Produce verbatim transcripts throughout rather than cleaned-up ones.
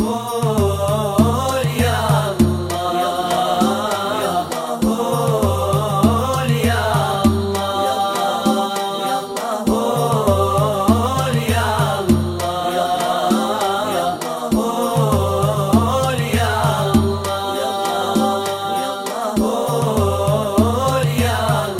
قول يا الله، قول يا الله، قول يا الله، قول يا الله، قول يا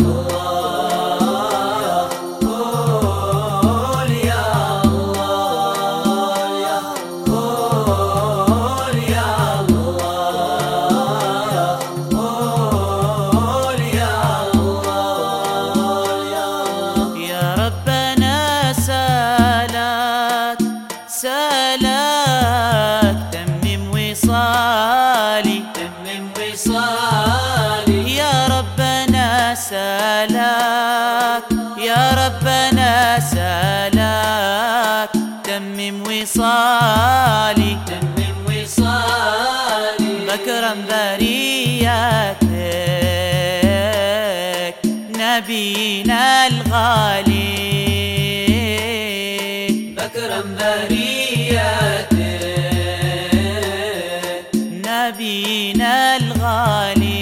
سالك تمم وصالي، تمم وصالي يا ربنا سالك، يا ربنا سالك تمم وصالي، تمم وصالي بكرم برياتك نبينا الغالي، بكرم برياتك نبينا الغالي.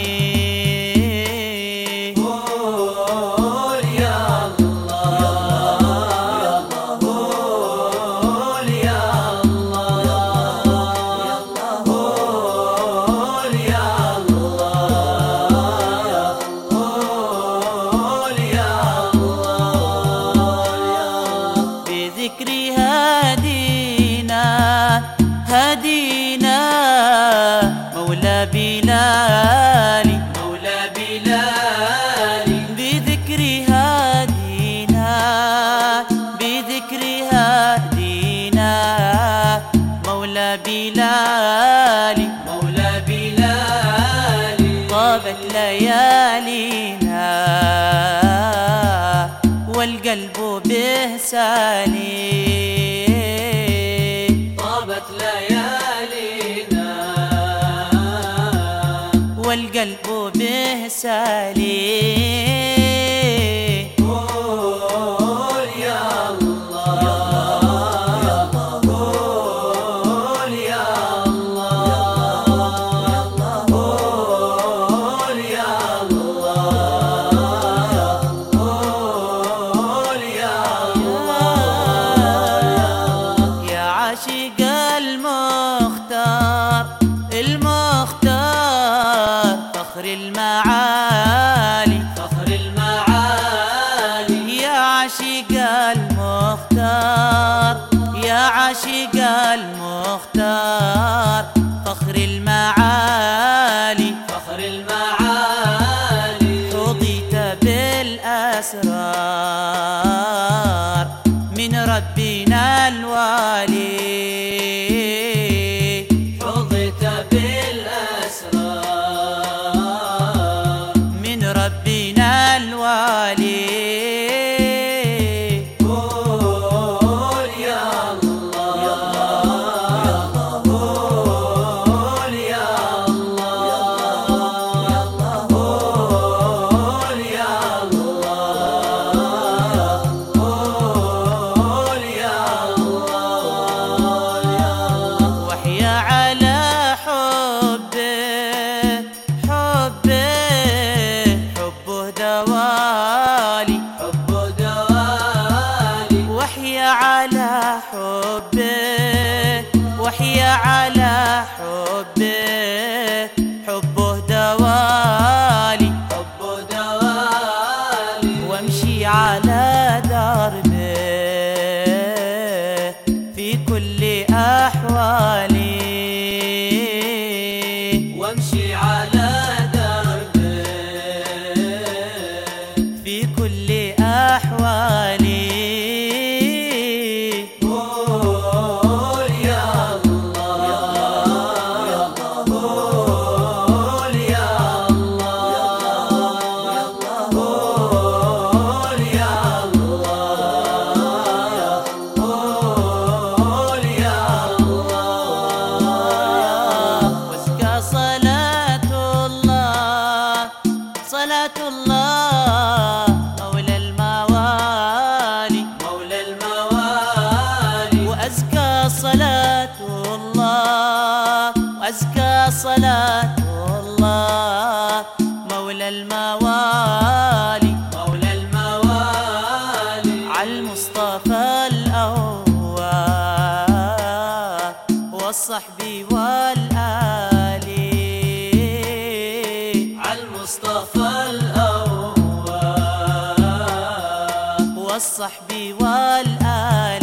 قول يا الله، قول يا الله، قول يا الله، قول يا الله بذكر هدينا هدينا مولى بلالي، مولى بلالي بذكر هدينا بذكر هدينا مولى بلالي، مولى بلالي طابت ليالينا والقلب به سالي، طابت ليالينا والقلب به سالي. قول يا الله، قول يا الله، قول يا الله، قول يا الله يا عاشق المختار المختار فخر المعالي، فخر المعالي يا عاشق المختار يا عاشق المختار فخر المعالي، فخر المعالي رضيت بالأسرار من ربنا الوالي، حظت بالأسرار من ربنا الوالي. قول يا الله، قول يا الله، قول يا الله، قول يا الله وحيا على حبه حبه حبه دوالي، حب دوالي وحيا على حبه وحيا على حبه حبه دوالي، حب دوالي وامشي على دربه في كل أحوالي، وامشي على دربه في كل أحوالي. قول يا الله، قول يا الله، قول يا الله، قول يا الله وازكى صلاة الله صلاة الله مولى الموالي، مولى الموالي وأزكى صلاة الله الموالي مولى الموالي عالمصطفى الأول والصحب والآل عالمصطفى الأول والصحب والآل